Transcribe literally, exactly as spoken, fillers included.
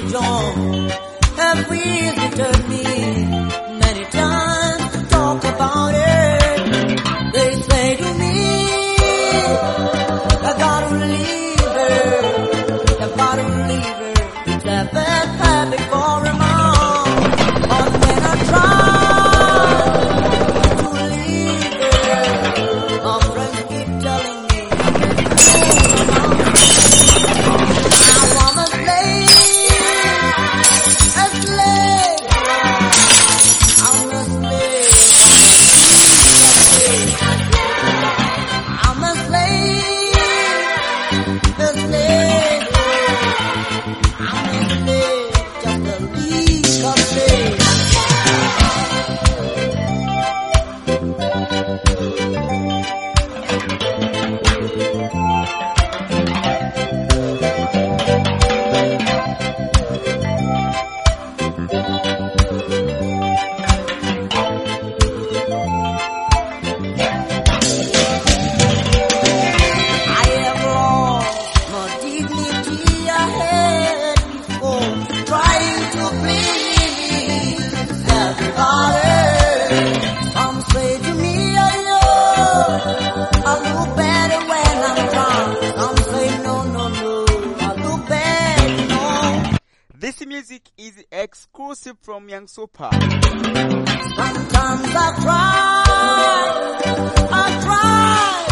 John have visited me many times to talk about it. They say to me, I gotta leave her, I gotta leave her. It's a bad habit for a mom. But when I try to leave her, my friends keep telling me now I'm a slave, a slave. I'm a slave, I'm a slave, a slave. I'm a slave, just a weak of slave. I have lost my dignity I had before, trying to please everybody. Some say to me, I know I look better when I'm drunk. Some say no, no, no, I look bad, no. This music is exclusive from Young Super. Sometimes I cry, I cry.